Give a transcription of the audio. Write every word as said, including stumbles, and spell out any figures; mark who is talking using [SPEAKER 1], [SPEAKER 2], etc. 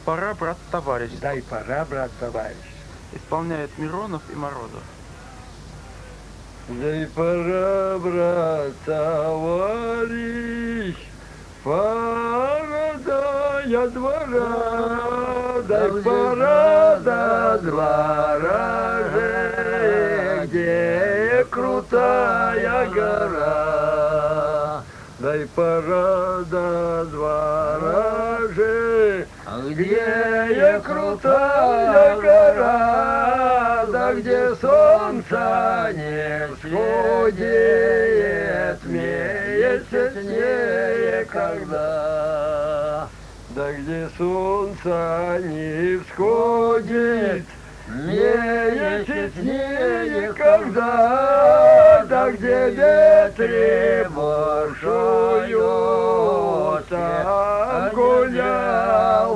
[SPEAKER 1] пора, брат, товарищ.
[SPEAKER 2] Дай пора, брат, товарищ.
[SPEAKER 1] Исполняет Миронов и Морозов.
[SPEAKER 2] Дай пора, брат, товарищ, пора до двора, дай пора до двора же, где крутая гора. Дай пора до двора же, где крутая гора, да где солнце не всходит, месяц никогда. Да где солнце не всходит, месяц никогда, да где ветры бушуют, там гулял